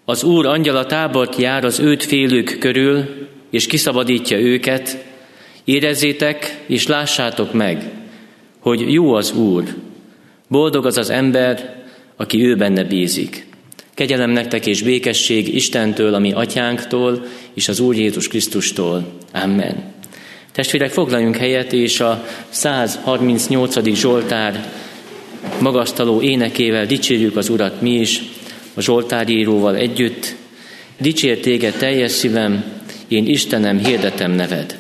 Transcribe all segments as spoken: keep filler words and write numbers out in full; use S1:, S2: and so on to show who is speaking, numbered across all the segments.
S1: Az Úr angyala tábort jár az őt félők körül, és kiszabadítja őket. Érezzétek és lássátok meg, hogy jó az Úr. Boldog az az ember, aki ő benne bízik. Kegyelem nektek és békesség Istentől, a mi atyánktól, és az Úr Jézus Krisztustól. Amen. Testvérek, foglaljunk helyet, és a száz harmincnyolcadik Zsoltár magasztaló énekével dicsérjük az Urat mi is, a zsoltáríróval együtt. Dicsér téged teljes szívem, én Istenem, hirdetem neved.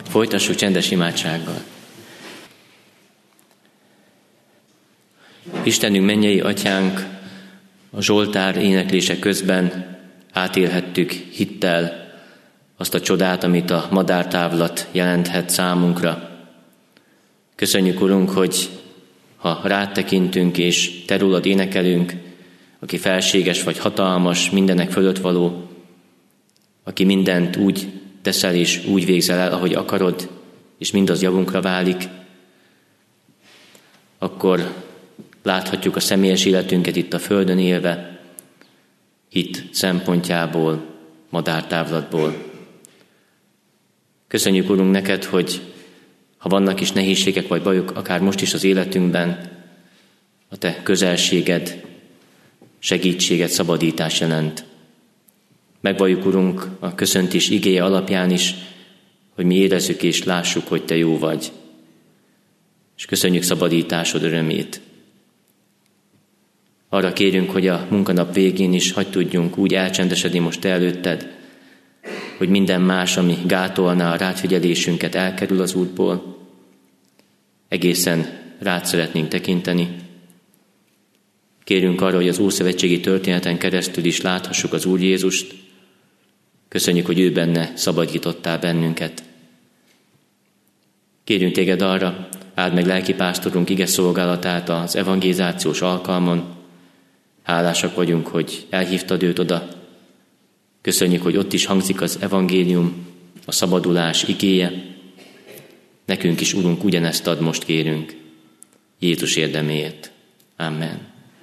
S1: Folytassuk csendes imádsággal. Istenünk, mennyei atyánk, a Zsoltár éneklése közben átélhettük hittel azt a csodát, amit a madártávlat jelenthet számunkra. Köszönjük, Urunk, hogy ha rád tekintünk és te rólad énekelünk, aki felséges vagy hatalmas, mindenek fölött való, aki mindent úgy teszel és úgy végzel el, ahogy akarod, és mindaz javunkra válik, akkor láthatjuk a személyes életünket itt a földön élve, hit szempontjából, madártávlatból. Köszönjük, Urunk, neked, hogy ha vannak is nehézségek vagy bajok, akár most is az életünkben, a te közelséged, segítséged, szabadítás jelent. Megvalljuk, Urunk, a köszöntés igéje alapján is, hogy mi érezzük és lássuk, hogy te jó vagy. És köszönjük szabadításod örömét. Arra kérünk, hogy a munkanap végén is hagy tudjunk úgy elcsendesedni most te előtted, hogy minden más, ami gátolná a rádfigyelésünket, elkerül az útból. Egészen rád szeretnénk tekinteni. Kérünk arra, hogy az ószövetségi történeten keresztül is láthassuk az Úr Jézust. Köszönjük, hogy ő benne szabadítottál bennünket. Kérünk téged arra, áld meg lelkipásztorunk ige szolgálatát az evangelizációs alkalmon. Hálásak vagyunk, hogy elhívtad őt oda. Köszönjük, hogy ott is hangzik az evangélium, a szabadulás igéje. Nekünk is, Urunk, ugyanezt ad, most kérünk. Jézus érdeméért. Amen.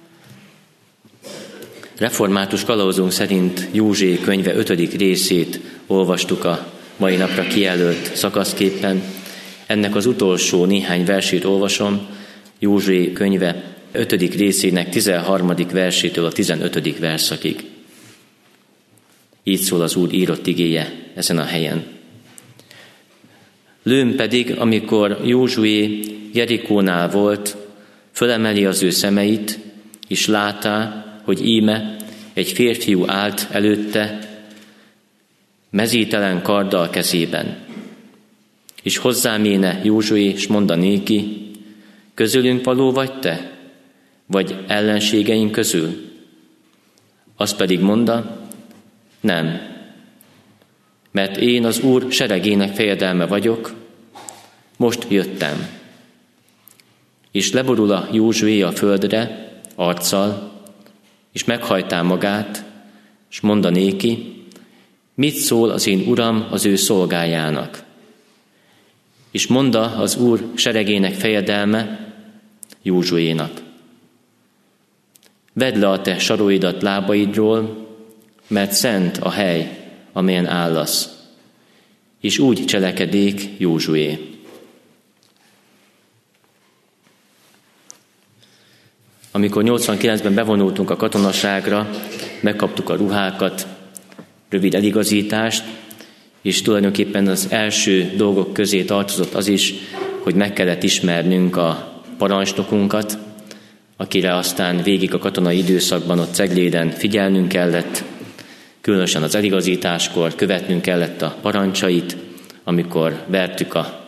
S1: Református kalauzunk szerint Józsué könyve ötödik részét olvastuk a mai napra kijelölt szakaszképpen. Ennek az utolsó néhány versét olvasom, Józsué könyve ötödik részének tizenharmadik versétől a tizenötödik verszakig. Így szól az Úr írott igéje ezen a helyen. Lőm pedig, amikor Józsué Jerikónál volt, fölemeli az ő szemeit, és látá, hogy íme egy férfiú állt előtte, mezítelen karddal kezében. És hozzám éne Józsué, és mondanéki, közülünk való vagy te, vagy ellenségeink közül? Az pedig mondta, nem, mert én az Úr seregének fejedelme vagyok, most jöttem. És leborul a Józsué a földre, arccal, és meghajtá magát, és mondanéki, mit szól az én uram az ő szolgájának? És mondta az Úr seregének fejedelme Józsuénak. Vedd le a te saróidat lábaidról, mert szent a hely, amelyen állasz. És úgy cselekedék Józsué. Amikor nyolcvankilencben bevonultunk a katonaságra, megkaptuk a ruhákat, rövid eligazítást, és tulajdonképpen az első dolgok közé tartozott az is, hogy meg kellett ismernünk a parancsnokunkat, akire aztán végig a katonai időszakban ott Cegléden figyelnünk kellett, különösen az eligazításkor követnünk kellett a parancsait, amikor vertük a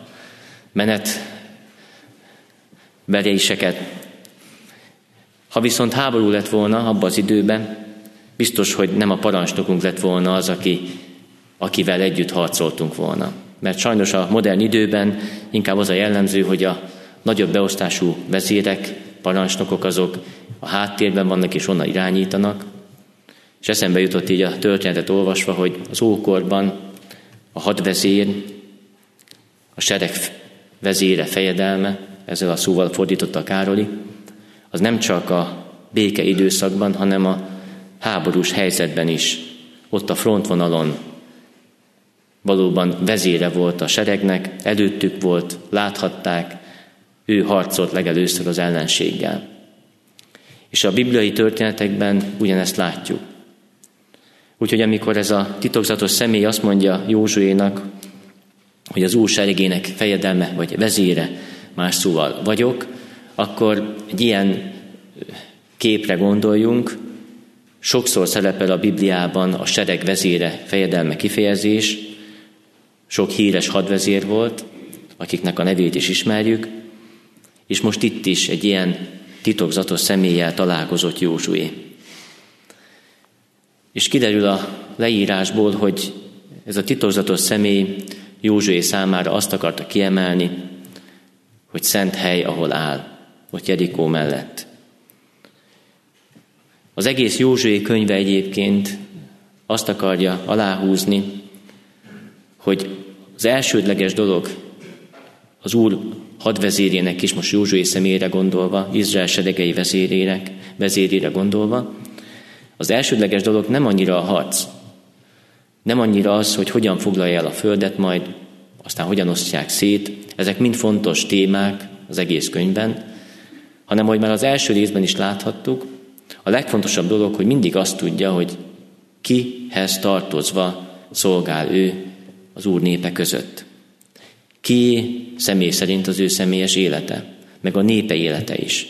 S1: menetveréseket. Ha viszont háború lett volna abban az időben, biztos, hogy nem a parancsnokunk lett volna az, aki, akivel együtt harcoltunk volna. Mert sajnos a modern időben inkább az a jellemző, hogy a nagyobb beosztású vezérek, parancsnokok azok a háttérben vannak és onnan irányítanak. És eszembe jutott így a történetet olvasva, hogy az ókorban a hadvezér, a sereg vezére, fejedelme, ezzel a szóval fordította a Károli, az nem csak a béke időszakban, hanem a háborús helyzetben is, ott a frontvonalon valóban vezére volt a seregnek, előttük volt, láthatták, ő harcolt legelőször az ellenséggel. És a bibliai történetekben ugyanezt látjuk. Úgyhogy amikor ez a titokzatos személy azt mondja Józsuénak, hogy az Úr seregének fejedelme vagy vezére, más szóval vagyok, akkor egy ilyen képre gondoljunk. Sokszor szerepel a Bibliában a sereg vezére, fejedelme kifejezés, sok híres hadvezér volt, akiknek a nevét is ismerjük, és most itt is egy ilyen titokzatos személlyel találkozott Józsué. És kiderül a leírásból, hogy ez a titokzatos személy Józsué számára azt akarta kiemelni, hogy szent hely, ahol áll, ott Jerikó mellett. Az egész Józsué könyve egyébként azt akarja aláhúzni, hogy az elsődleges dolog az Úr hadvezérének is, most Józsué személyére gondolva, Izrael seregei vezérének, vezérére gondolva, az elsődleges dolog nem annyira a harc, nem annyira az, hogy hogyan foglalja el a földet, majd aztán hogyan osztják szét, ezek mind fontos témák az egész könyvben, hanem, hogy már az első részben is láthattuk, a legfontosabb dolog, hogy mindig azt tudja, hogy kihez tartozva szolgál ő az Úr népe között. Ki személy szerint az ő személyes élete, meg a népe élete is.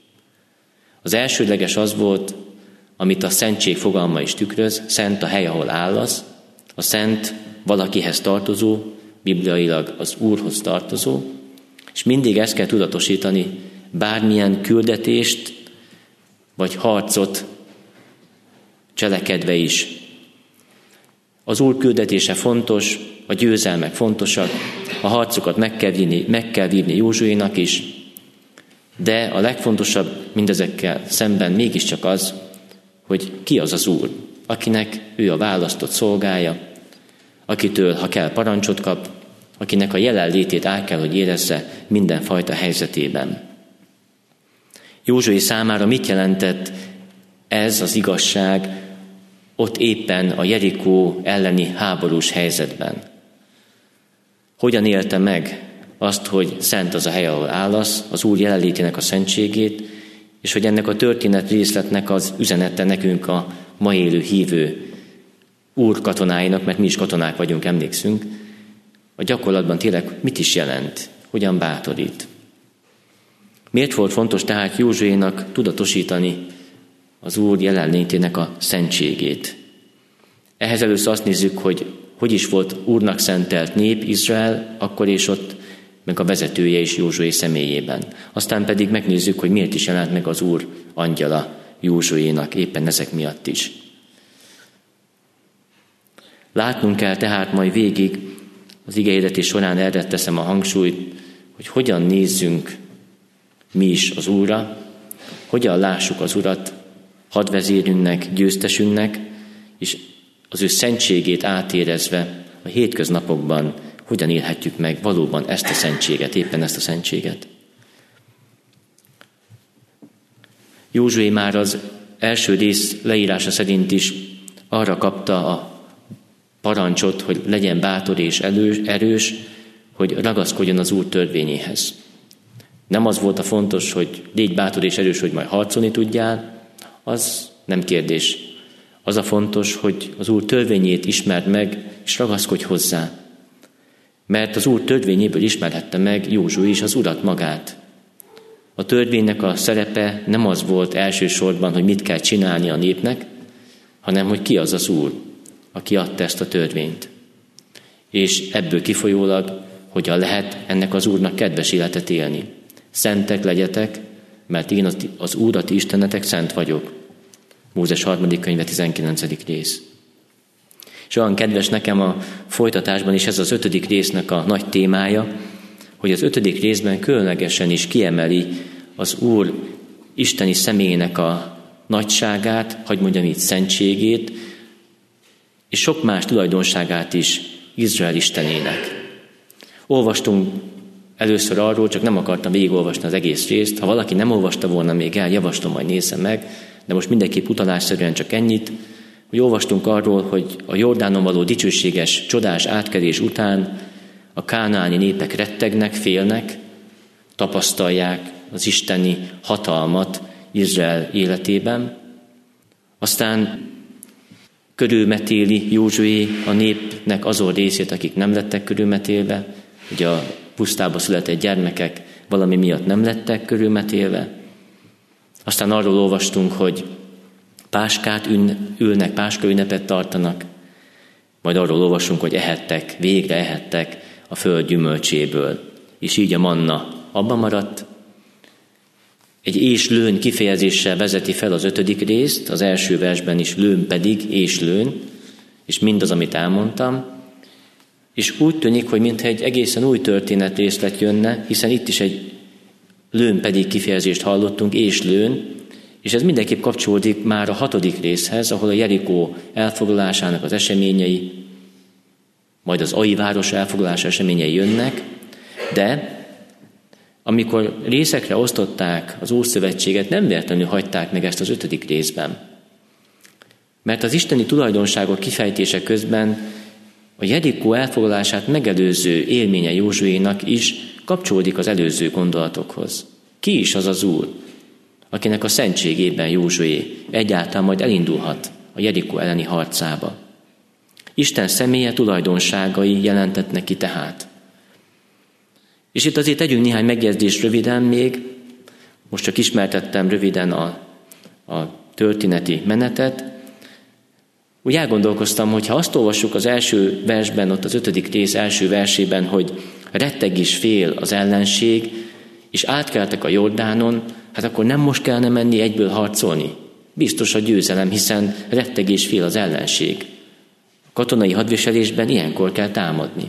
S1: Az elsődleges az volt, amit a szentség fogalma is tükröz, szent a hely, ahol állasz, a szent valakihez tartozó, bibliailag az Úrhoz tartozó, és mindig ezt kell tudatosítani, bármilyen küldetést vagy harcot cselekedve is. Az Úr küldetése fontos, a győzelmek fontosak, a harcokat meg kell vívni, meg kell vívni Józsuénak is, de a legfontosabb mindezekkel szemben mégiscsak az, hogy ki az az Úr, akinek ő a választott szolgája, akitől, ha kell, parancsot kap, akinek a jelenlétét át kell, hogy érezze mindenfajta helyzetében. Józsué számára mit jelentett ez az igazság ott éppen a Jerikó elleni háborús helyzetben? Hogyan élte meg azt, hogy szent az a hely, ahol állasz, az Úr jelenlétének a szentségét, és hogy ennek a történet részletnek az üzenete nekünk a ma élő hívő Úr katonáinak, mert mi is katonák vagyunk, emlékszünk, a gyakorlatban tényleg mit is jelent, hogyan bátorít. Miért volt fontos tehát Józsuénak tudatosítani az Úr jelenlétének a szentségét? Ehhez először azt nézzük, hogy hogy is volt Úrnak szentelt nép Izrael, akkor és ott, meg a vezetője is Józsué személyében. Aztán pedig megnézzük, hogy miért is jelent meg az Úr angyala Józsuénak éppen ezek miatt is. Látnunk kell tehát majd végig, az igehirdetés során erre teszem a hangsúlyt, hogy hogyan nézzünk mi is az Úrra, hogyan lássuk az Urat hadvezérünknek, győztesünknek, és az ő szentségét átérezve a hétköznapokban hogyan élhetjük meg valóban ezt a szentséget, éppen ezt a szentséget. Józsué már az első rész leírása szerint is arra kapta a parancsot, hogy legyen bátor és erős, hogy ragaszkodjon az Úr törvényéhez. Nem az volt a fontos, hogy légy bátor és erős, hogy majd harcolni tudjál, az nem kérdés. Az a fontos, hogy az Úr törvényét ismerd meg, és ragaszkodj hozzá. Mert az Úr törvényéből ismerhette meg Józsué is az Urat magát. A törvénynek a szerepe nem az volt elsősorban, hogy mit kell csinálni a népnek, hanem hogy ki az az Úr, aki adta ezt a törvényt. És ebből kifolyólag, hogyan lehet ennek az Úrnak kedves életet élni. Szentek legyetek, mert én az Úr, a ti Istenetek szent vagyok. Mózes harmadik könyve tizenkilencedik rész. És olyan kedves nekem a folytatásban is ez az ötödik résznek a nagy témája, hogy az ötödik részben különlegesen is kiemeli az Úr isteni személyének a nagyságát, hagy mondjam így, szentségét, és sok más tulajdonságát is Izrael Istenének. Olvastunk először arról, csak nem akartam végigolvasni az egész részt. Ha valaki nem olvasta volna még el, javaslom, majd nézze meg, de most mindenképp utalásszerűen csak ennyit, hogy olvastunk arról, hogy a Jordánon való dicsőséges, csodás átkelés után a kánaáni népek rettegnek, félnek, tapasztalják az isteni hatalmat Izrael életében. Aztán körülmetéli Józsué a népnek azon részét, akik nem lettek körülmetélve, ugye a pusztába született gyermekek valami miatt nem lettek körülmetélve. Aztán arról olvastunk, hogy páskát ün, ülnek, páska ünnepet tartanak, Majd arról olvasunk, hogy ehettek, végre ehettek a föld gyümölcséből. És így a manna abban maradt. Egy és lőn kifejezéssel vezeti fel az ötödik részt, az első versben is lőn pedig, és lőn, és mindaz, amit elmondtam. És úgy tűnik, hogy mintha egy egészen új történetrészlet jönne, hiszen itt is egy lőn pedig kifejezést hallottunk, és lőn, és ez mindenképp kapcsolódik már a hatodik részhez, ahol a Jerikó elfoglalásának az eseményei, majd az Ai város elfoglalása eseményei jönnek, de amikor részekre osztották az Ószövetséget, nem véletlenül hagyták meg ezt az ötödik részben. Mert az isteni tulajdonságok kifejtése közben a Jerikó elfoglalását megelőző élménye Józsuénak is kapcsolódik az előző gondolatokhoz. Ki is az az Úr, akinek a szentségében Józsué egyáltalán majd elindulhat a Jerikó elleni harcába? Isten személye, tulajdonságai jelentett neki tehát. És itt azért tegyünk néhány megjegyzést röviden még, most csak ismertettem röviden a, a történeti menetet. Úgy elgondolkoztam, hogy ha azt olvassuk az első versben, ott az ötödik rész első versében, hogy retteg is fél az ellenség, és átkeltek a Jordánon, hát akkor nem most kellene menni egyből harcolni. Biztos a győzelem, hiszen retteg és fél az ellenség. A katonai hadviselésben ilyenkor kell támadni.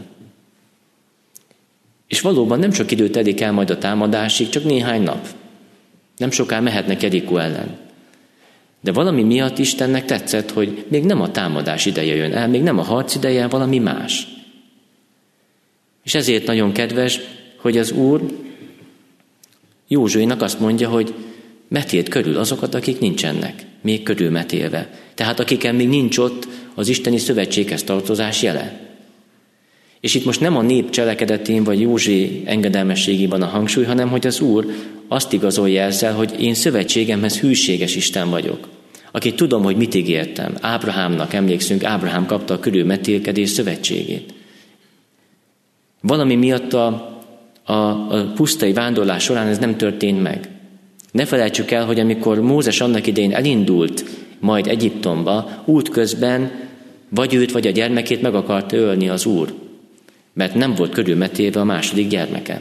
S1: És valóban nem sok idő telik el majd a támadásig, csak néhány nap. Nem soká mehetnek Jerikó ellen. De valami miatt Istennek tetszett, hogy még nem a támadás ideje jön el, még nem a harc ideje, valami más. És ezért nagyon kedves, hogy az Úr Józsuénak azt mondja, hogy metéld körül azokat, akik nincsenek, még körülmetélve. Tehát akiken még nincs ott az isteni szövetséghez tartozás jele. És itt most nem a nép cselekedetén vagy Józsué engedelmességében a hangsúly, hanem hogy az Úr azt igazolja ezzel, hogy én szövetségemhez hűséges Isten vagyok. Akit tudom, hogy mit ígértem. Ábrahámnak emlékszünk, Ábrahám kapta a körülmetélkedés szövetségét. Valami miatt a, a, a pusztai vándorlás során ez nem történt meg. Ne felejtsük el, hogy amikor Mózes annak idején elindult majd Egyiptomba, útközben vagy őt, vagy a gyermekét meg akarta ölni az Úr, mert nem volt körülmetélve a második gyermeke.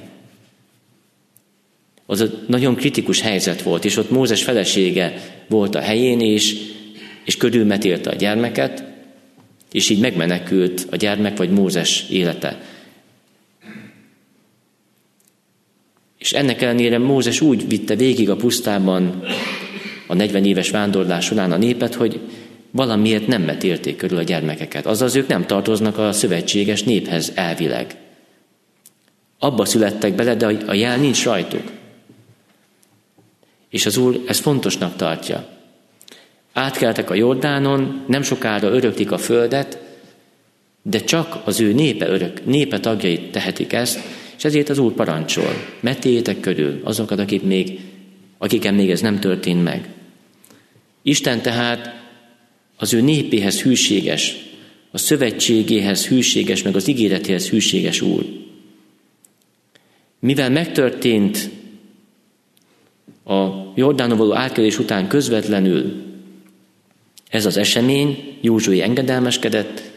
S1: Az a nagyon kritikus helyzet volt, és ott Mózes felesége volt a helyén, és, és körülmetélte a gyermeket, és így megmenekült a gyermek vagy Mózes élete. És ennek ellenére Mózes úgy vitte végig a pusztában a negyven éves vándorlás során a népet, hogy valamiért nem metélték körül a gyermekeket. Azaz ők nem tartoznak a szövetséges néphez elvileg. Abba születtek bele, de a jel nincs rajtuk. És az Úr ezt fontosnak tartja. Átkeltek a Jordánon, nem sokára öröklik a földet, de csak az ő népe, örök, népe tagjai tehetik ezt, és ezért az Úr parancsol. Metéljétek körül azokat, akik még, akiken még ez nem történt meg. Isten tehát az ő népéhez hűséges, a szövetségéhez hűséges, meg az ígéretéhez hűséges Úr. Mivel megtörtént a Jordánon való átkelés után közvetlenül ez az esemény, Józsué engedelmeskedett,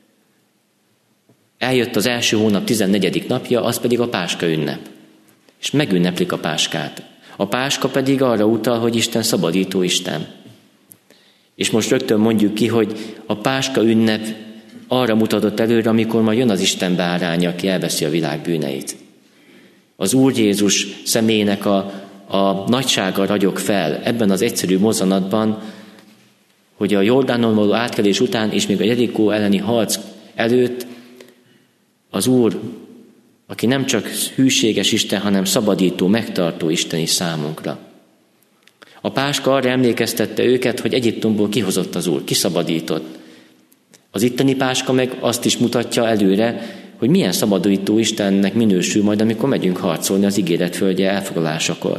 S1: eljött az első hónap tizennegyedik napja, az pedig a Páska ünnep. És megünneplik a Páskát. A Páska pedig arra utal, hogy Isten szabadító Isten. És most rögtön mondjuk ki, hogy a Páska ünnep arra mutatott előre, amikor majd jön az Isten báránya, aki elveszi a világ bűneit. Az Úr Jézus személyének a, a nagysága ragyog fel ebben az egyszerű mozzanatban, hogy a Jordánon való átkelés után és még a Jerikó elleni harc előtt az Úr, aki nem csak hűséges Isten, hanem szabadító, megtartó Isten is számunkra. A Páska arra emlékeztette őket, hogy Egyiptomból kihozott az Úr, kiszabadított. Az itteni Páska meg azt is mutatja előre, hogy milyen szabadító Istennek minősül majd, amikor megyünk harcolni az ígéret földje elfoglalásakor.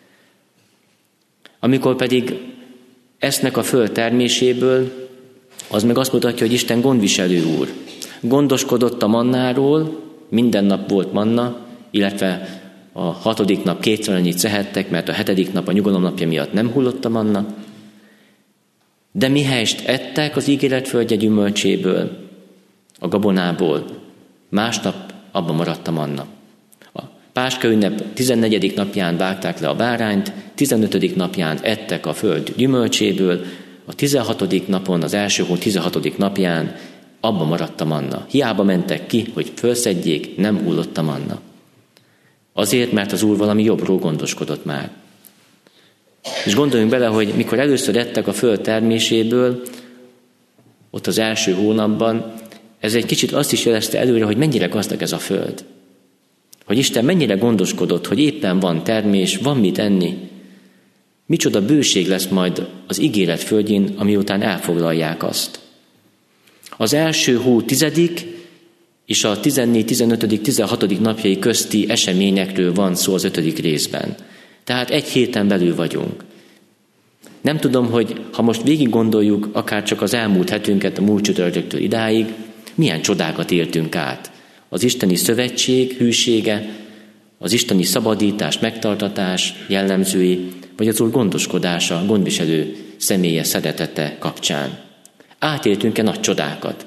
S1: Amikor pedig esznek a föld terméséből, az meg azt mutatja, hogy Isten gondviselő Úr. Gondoskodott a mannáról, minden nap volt manna, illetve a hatodik nap kétszer annyit szehettek, mert a hetedik nap a nyugalom napja miatt nem hullott a manna. De mihelyest ettek az ígéret földje gyümölcséből, a gabonából, másnap abba maradt a manna. A Páska ünnep tizennegyedik napján vágták le a bárányt, tizenötödik napján ettek a föld gyümölcséből, a tizenhatodik napon, az első hó tizenhatodik napján abba maradt a manna. Hiába mentek ki, hogy fölszedjék, nem hullott a manna. Azért, mert az Úr valami jobbról gondoskodott már. És gondoljunk bele, hogy mikor először ettek a föld terméséből, ott az első hónapban, ez egy kicsit azt is jelezte előre, hogy mennyire gazdag ez a föld. Hogy Isten mennyire gondoskodott, hogy éppen van termés, van mit enni. Micsoda bőség lesz majd az ígéret földjén, amiután elfoglalják azt. Az első hó tizedik és a tizennégy, tizenötödik, tizenhatodik napjai közti eseményekről van szó az ötödik részben. Tehát egy héten belül vagyunk. Nem tudom, hogy ha most végig gondoljuk akár csak az elmúlt hetünket, a múlt csütörtöktől idáig, milyen csodákat éltünk át. Az isteni szövetség hűsége, az isteni szabadítás, megtartatás jellemzői, vagy az Úr gondoskodása, gondviselő személye szeretete kapcsán. Átéltünk-e nagy csodákat?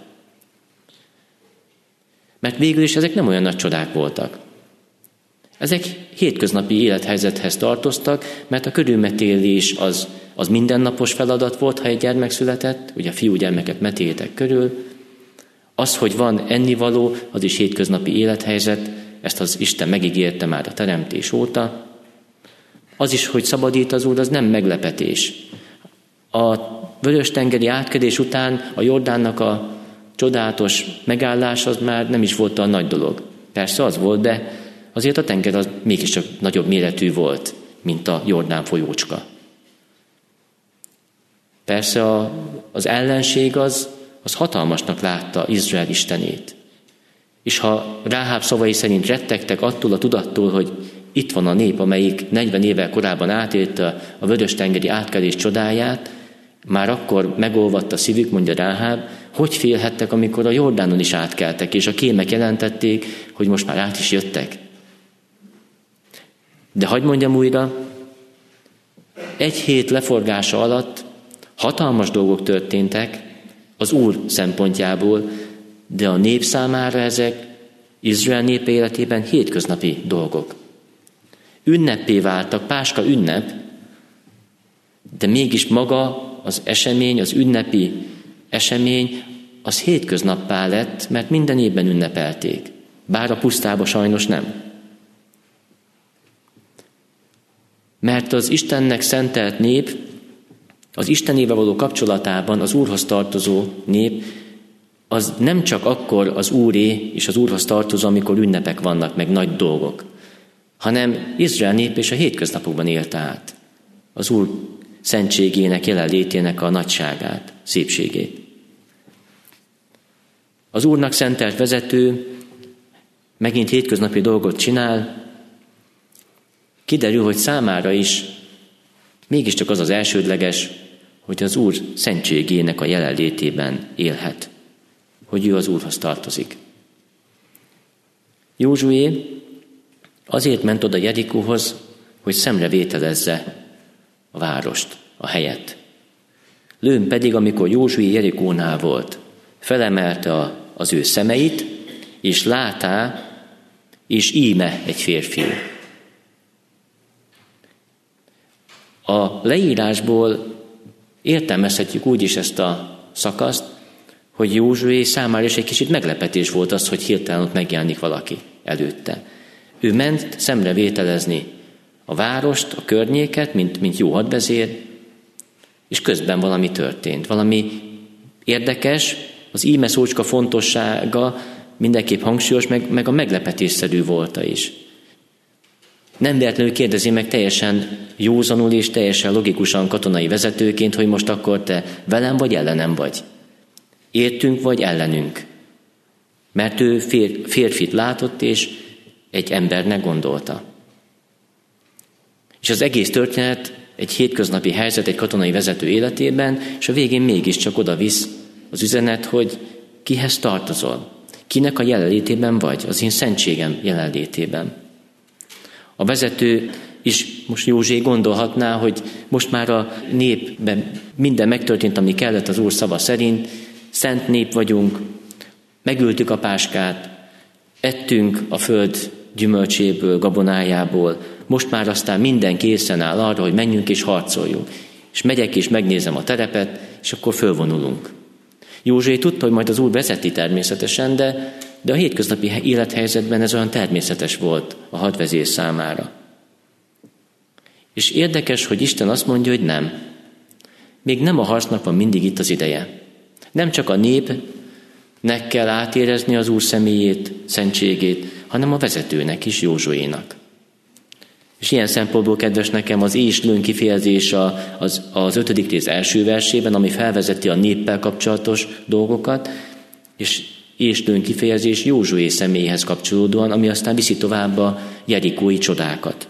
S1: Mert végül is ezek nem olyan nagy csodák voltak. Ezek hétköznapi élethelyzethez tartoztak, mert a körülmetélés az, az mindennapos feladat volt, ha egy gyermek született, ugye a fiúgyermeket metéltek körül. Az, hogy van ennivaló, az is hétköznapi élethelyzet, ezt az Isten megígérte már a teremtés óta. Az is, hogy szabadít az Úr, az nem meglepetés. A vörös-tengeri átkelés után a Jordánnak a csodálatos megállás az már nem is volt a nagy dolog. Persze az volt, de azért a tenger az mégiscsak nagyobb méretű volt, mint a Jordán folyócska. Persze a, az ellenség az, az hatalmasnak látta Izrael istenét. És ha Ráháb szavai szerint rettegtek attól a tudattól, hogy itt van a nép, amelyik negyven évvel korábban átélte a vörös-tengeri átkelés csodáját, már akkor megolvadt a szívük, mondja Ráháb, hogy félhettek, amikor a Jordánon is átkeltek, és a kémek jelentették, hogy most már át is jöttek. De hadd mondjam újra, egy hét leforgása alatt hatalmas dolgok történtek az Úr szempontjából, de a nép számára ezek Izrael nép életében hétköznapi dolgok. Ünneppé váltak, Páska ünnep, de mégis maga az esemény, az ünnepi esemény, az hétköznappá lett, mert minden évben ünnepelték. Bár a pusztába sajnos nem. Mert az Istennek szentelt nép, az Istenével való kapcsolatában az Úrhoz tartozó nép, az nem csak akkor az Úré és az Úrhoz tartozó, amikor ünnepek vannak, meg nagy dolgok, hanem Izrael nép és a hétköznapokban élte át az Úr szentségének, jelenlétének a nagyságát, szépségét. Az Úrnak szentelt vezető megint hétköznapi dolgot csinál, kiderül, hogy számára is mégiscsak az az elsődleges, hogy az Úr szentségének a jelenlétében élhet, hogy ő az Úrhoz tartozik. Józsué azért ment oda Jerikóhoz, hogy szemrevételezze a várost, a helyet. Lőn pedig, amikor Józsué Jerikónál volt, felemelte a, az ő szemeit, és látá, és íme egy férfi. A leírásból értelmezhetjük úgy is ezt a szakaszt, hogy Józsué számára is egy kicsit meglepetés volt az, hogy hirtelen ott megjelenik valaki előtte. Ő ment szemrevételezni a várost, a környéket, mint, mint jó hadvezér, és közben valami történt. Valami érdekes, az íme szócska fontossága mindenképp hangsúlyos, meg, meg a meglepetésszerű volta is. Nem véletlenül kérdezi meg teljesen józanul és teljesen logikusan katonai vezetőként, hogy most akkor te velem vagy ellenem vagy. Értünk vagy ellenünk. Mert ő fér, férfit látott, és egy embernek gondolta. És az egész történet egy hétköznapi helyzet egy katonai vezető életében, és a végén mégiscsak oda visz az üzenet, hogy kihez tartozol, kinek a jelenlétében vagy, az én szentségem jelenlétében. A vezető is most Józsué gondolhatná, hogy most már a népben minden megtörtént, ami kellett az Úr szava szerint, szent nép vagyunk, megültük a páskát, ettünk a föld gyümölcséből, gabonájából, most már aztán minden készen áll arra, hogy menjünk és harcoljunk. És megyek és megnézem a terepet, és akkor fölvonulunk. Józsué tudta, hogy majd az Úr vezeti természetesen, de, de a hétköznapi élethelyzetben ez olyan természetes volt a hadvezér számára. És érdekes, hogy Isten azt mondja, hogy nem. Még nem a harcnak van mindig itt az ideje. Nem csak a népnek kell átérezni az Úr személyét, szentségét, hanem a vezetőnek is, Józsuénak. És ilyen szempontból kedves nekem az és lőn kifejezés az, az ötödik rész első versében, ami felvezeti a néppel kapcsolatos dolgokat, és és lőn kifejezés Józsué személyéhez kapcsolódóan, ami aztán viszi tovább a jerikói csodákat.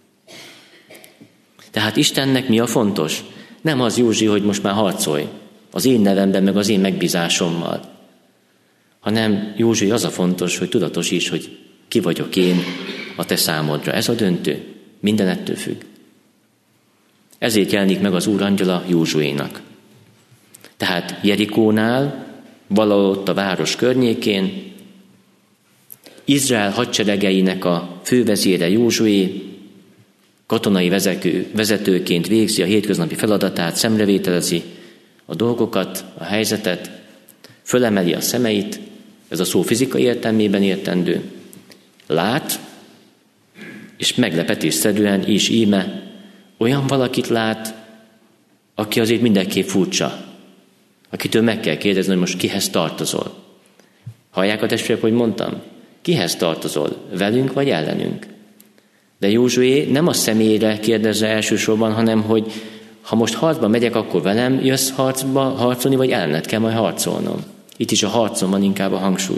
S1: Tehát Istennek mi a fontos? Nem az, Józsi, hogy most már harcolj az én nevemben, meg az én megbízásommal, hanem Józsi, az a fontos, hogy tudatosíts, hogy ki vagyok én a te számodra. Ez a döntő. Minden ettől függ. Ezért jelenik meg az Úr angyala Józsuénak. Tehát Jerikónál, valahol ott a város környékén, Izrael hadseregeinek a fővezére Józsué katonai vezető, vezetőként végzi a hétköznapi feladatát, szemrevételezi a dolgokat, a helyzetet, fölemeli a szemeit, ez a szó fizikai értelmében értendő, lát, és meglepetésszerűen is íme olyan valakit lát, aki azért mindenképp furcsa, akitől meg kell kérdezni, hogy most kihez tartozol. Hallják a testvérek, hogy mondtam? Kihez tartozol? Velünk vagy ellenünk? De Józsué nem a személyre kérdezze elsősorban, hanem hogy ha most harcba megyek, akkor velem jössz harcba harcolni, vagy ellenet kell majd harcolnom. Itt is a harcon van inkább a hangsúly.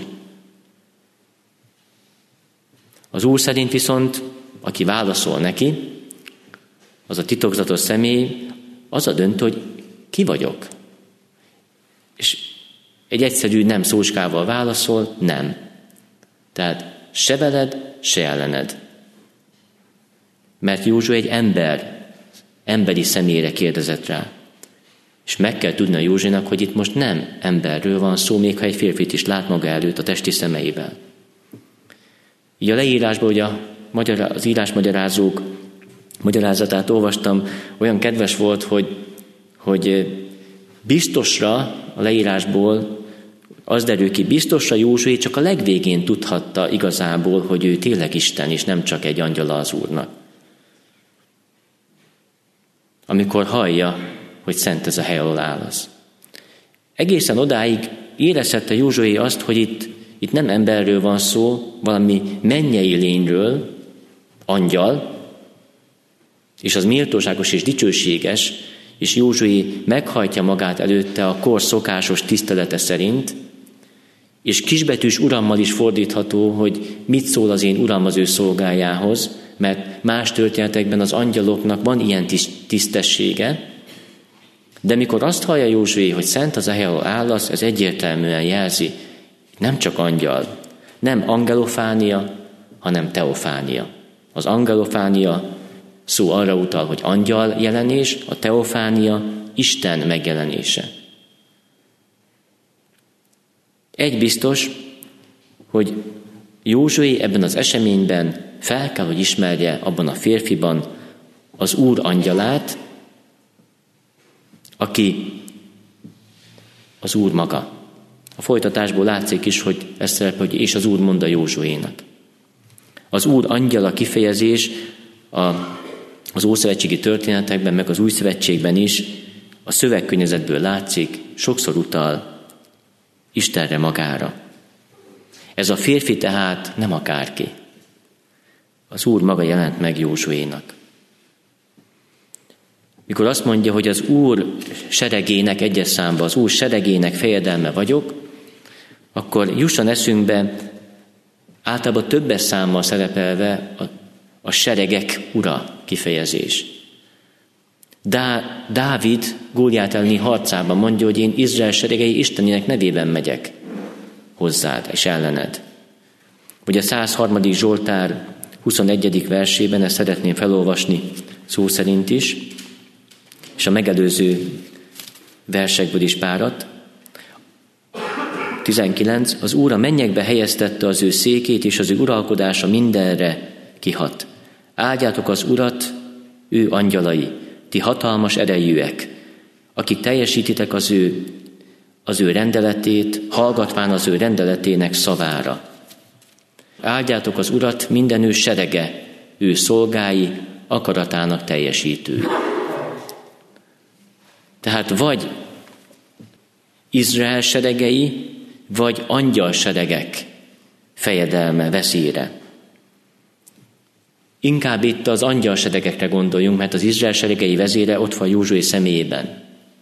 S1: Az Úr szerint viszont, aki válaszol neki, az a titokzatos személy, az a döntő, hogy ki vagyok. És egy egyszerű nem szócskával válaszol, nem. Tehát se veled, se ellened. Mert Józsué egy ember, emberi személyre kérdezett rá. És meg kell tudni a Józsuénak, hogy itt most nem emberről van szó, még ha egy férfit is lát maga előtt a testi szemeivel. Így a leírásban, hogy a magyar, az írásmagyarázók magyarázatát olvastam, olyan kedves volt, hogy, hogy biztosra a leírásból az derül ki, biztosra Józsué csak a legvégén tudhatta igazából, hogy ő tényleg Isten, és nem csak egy angyala az Úrnak. Amikor hallja, hogy szent ez a hely, ahol állasz. Egészen odáig érezhette Józsué azt, hogy itt, itt nem emberről van szó, valami mennyei lényről, angyal, és az méltóságos és dicsőséges, és Józsué meghajtja magát előtte a kor szokásos tisztelete szerint, és kisbetűs urammal is fordítható, hogy mit szól az én uram az ő szolgájához, mert más történetekben az angyaloknak van ilyen tisztessége, de mikor azt hallja Józsué, hogy szent az a hely, ahol állasz, ez egyértelműen jelzi, nem csak angyal, nem angelofánia, hanem teofánia. Az angelofánia szó arra utal, hogy angyal jelenés, a teofánia Isten megjelenése. Egy biztos, hogy Józsué ebben az eseményben fel kell, hogy ismerje abban a férfiban az Úr angyalát, aki az Úr maga. A folytatásból látszik is, hogy ez szerepel, hogy és az Úr mondta Józsuénak. Az Úr angyala kifejezés a, az ószövetségi történetekben, meg az új szövetségben is a szövegkörnyezetből látszik, sokszor utal Istenre magára. Ez a férfi tehát nem akárki. Az Úr maga jelent meg Józsuénak. Mikor azt mondja, hogy az Úr seregének egyes számba, az Úr seregének fejedelme vagyok, akkor jusson eszünkbe általában többes számmal szerepelve a, a seregek ura kifejezés. Dá, Dávid Góliát elleni harcában mondja, hogy én Izrael seregei Istenének nevében megyek hozzád és ellened. Vagy a száz harmadik Zsoltár huszonegyedik versében, ezt szeretném felolvasni szó szerint is, és a megelőző versekből is párat. tizenkilenc. Az Úr a mennyekbe helyeztette az ő székét, és az ő uralkodása mindenre kihat. Áldjátok az Urat, ő angyalai, ti hatalmas erejűek, akik teljesítitek az ő, az ő rendeletét, hallgatván az ő rendeletének szavára. Áldjátok az Urat, minden ő serege, ő szolgái, akaratának teljesítő. Tehát vagy Izrael seregei, vagy angyal seregek fejedelme, veszélyre. Inkább itt az angyal seregekre gondoljunk, mert az Izrael seregei vezére ott van Józsué személyében.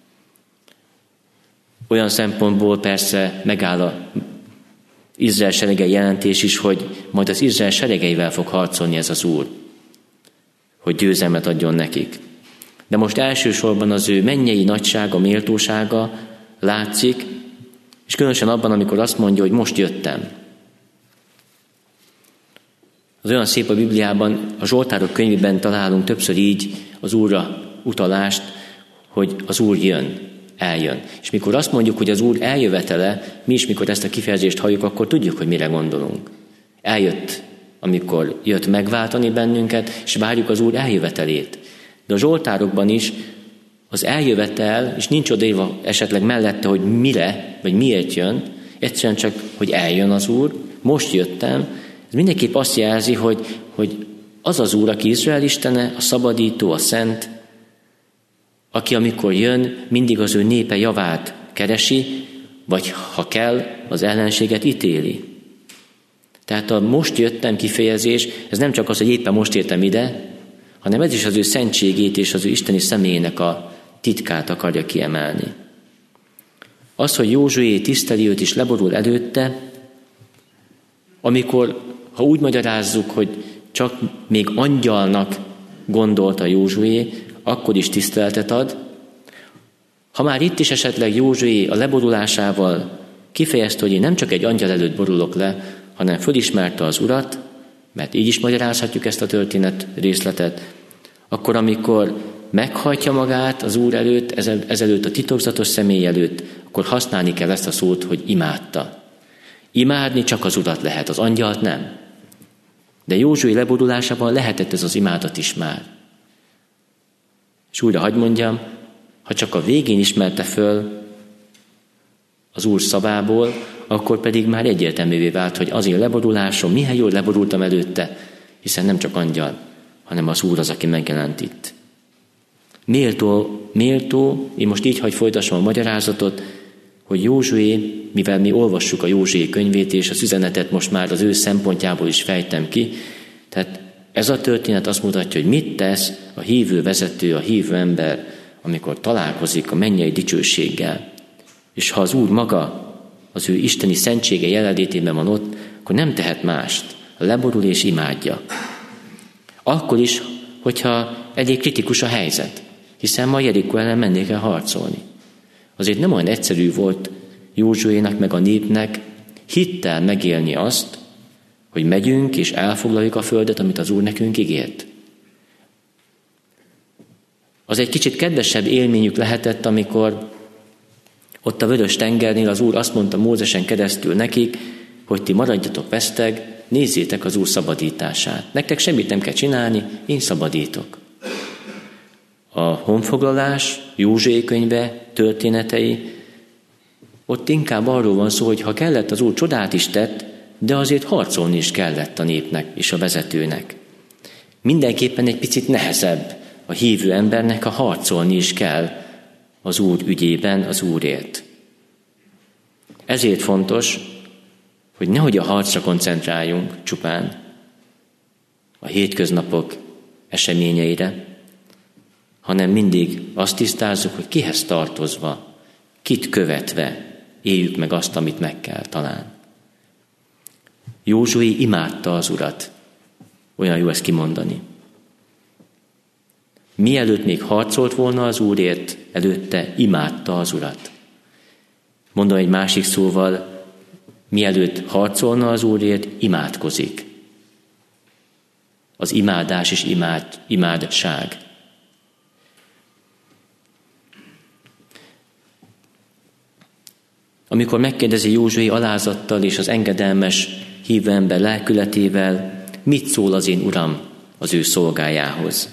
S1: Olyan szempontból persze megáll az Izrael seregei jelentés is, hogy majd az Izrael seregeivel fog harcolni ez az Úr, hogy győzelmet adjon nekik. De most elsősorban az ő mennyei nagysága, méltósága látszik, és különösen abban, amikor azt mondja, hogy most jöttem. Az olyan szép a Bibliában, a Zsoltárok könyvében találunk többször így az Úrra utalást, hogy az Úr jön, eljön. És mikor azt mondjuk, hogy az Úr eljövetele, mi is mikor ezt a kifejezést halljuk, akkor tudjuk, hogy mire gondolunk. Eljött, amikor jött megváltani bennünket, és várjuk az Úr eljövetelét. De a Zsoltárokban is az eljövetel, és nincs odaírva esetleg mellette, hogy mire, vagy miért jön, egyszerűen csak, hogy eljön az Úr, most jöttem, ez mindenképp azt jelzi, hogy, hogy az az Úr, aki Izrael istene, a szabadító, a szent, aki amikor jön, mindig az ő népe javát keresi, vagy ha kell, az ellenséget ítéli. Tehát a most jöttem kifejezés, ez nem csak az, hogy éppen most értem ide, hanem ez is az ő szentségét és az ő isteni személyének a titkát akarja kiemelni. Az, hogy Józsué tiszteli őt és leborul előtte, amikor, ha úgy magyarázzuk, hogy csak még angyalnak gondolta Józsué, akkor is tiszteletet ad. Ha már itt is esetleg Józsué a leborulásával kifejezte, hogy én nem csak egy angyal előtt borulok le, hanem fölismerte az Urat, mert így is magyarázhatjuk ezt a történet részletet, akkor amikor meghajtja magát az Úr előtt, ezelőtt a titokzatos személy előtt, akkor használni kell ezt a szót, hogy imádta. Imádni csak az Urat lehet, az angyalt nem. De Józsué leborulásában lehetett ez az imádat is már. És újra hadd mondjam, ha csak a végén ismerte föl az Úr szavából, akkor pedig már egyértelművé vált, hogy az én leborulásom, milyen jól leborultam előtte, hiszen nem csak angyal, hanem az Úr az, aki megjelent itt. Méltó, méltó, én most így hagy folytassam a magyarázatot, hogy Józsué, mivel mi olvassuk a Józsué könyvét, és az üzenetet most már az ő szempontjából is fejtem ki, tehát ez a történet azt mutatja, hogy mit tesz a hívő vezető, a hívő ember, amikor találkozik a mennyei dicsőséggel. És ha az Úr maga, az ő isteni szentsége jelenlétében van ott, akkor nem tehet mást, leborul és imádja. Akkor is, hogyha elég kritikus a helyzet, hiszen ma Jerikó ellen menni kell harcolni. Azért nem olyan egyszerű volt Józsuénak meg a népnek hittel megélni azt, hogy megyünk és elfoglaljuk a földet, amit az Úr nekünk ígért. Az egy kicsit kedvesebb élményük lehetett, amikor ott a Vörös tengernél az Úr azt mondta Mózesen keresztül nekik, hogy ti maradjatok veszteg, nézzétek az Úr szabadítását. Nektek semmit nem kell csinálni, én szabadítok. A honfoglalás, Józsué könyve, történetei, ott inkább arról van szó, hogy ha kellett, az Úr csodát is tett, de azért harcolni is kellett a népnek és a vezetőnek. Mindenképpen egy picit nehezebb a hívő embernek, ha harcolni is kell az Úr ügyében, az Úrért. Ezért fontos, hogy nehogy a harcra koncentráljunk csupán, a hétköznapok eseményeire, hanem mindig azt tisztázzuk, hogy kihez tartozva, kit követve éljük meg azt, amit meg kell talán. Józsué imádta az Urat. Olyan jó ezt kimondani. Mielőtt még harcolt volna az Úrért, előtte imádta az Urat. Mondom egy másik szóval, mielőtt harcolna az Úrért, imádkozik. Az imádás és imád, imádság. amikor megkérdezi Józsué alázattal és az engedelmes hívő ember lelkületével, mit szól az én uram az ő szolgájához.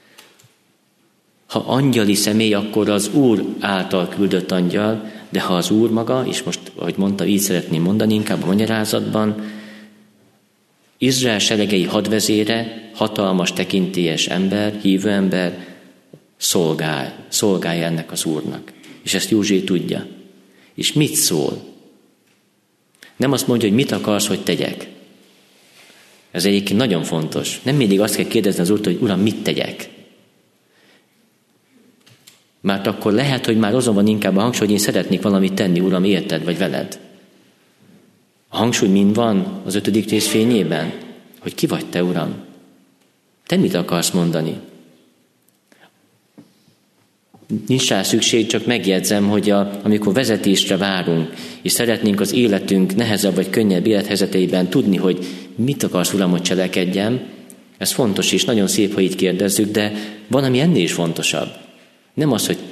S1: Ha angyali személy, akkor az Úr által küldött angyal, de ha az Úr maga, és most, ahogy mondta, így szeretném mondani inkább a magyarázatban, Izrael seregei hadvezére, hatalmas tekintélyes ember, hívő ember, szolgál, szolgálja ennek az Úrnak. És ezt Józsué tudja. És mit szól? Nem azt mondja, hogy mit akarsz, hogy tegyek. Ez egyébként nagyon fontos. Nem mindig azt kell kérdezni az Úrtól, hogy Uram, mit tegyek? Mert akkor lehet, hogy már azon van inkább a hangsúly, hogy én szeretnék valamit tenni, Uram, érted vagy veled. A hangsúly mind van az ötödik rész fényében? Hogy ki vagy te, Uram? Te mit akarsz mondani? Nincs rá szükség, csak megjegyzem, hogy a, amikor vezetésre várunk, és szeretnénk az életünk nehezebb vagy könnyebb élethelyzeteiben tudni, hogy mit akarsz, Uram, hogy cselekedjem, ez fontos, és nagyon szép, ha így kérdezzük, de van, ami ennél is fontosabb. Nem az, hogy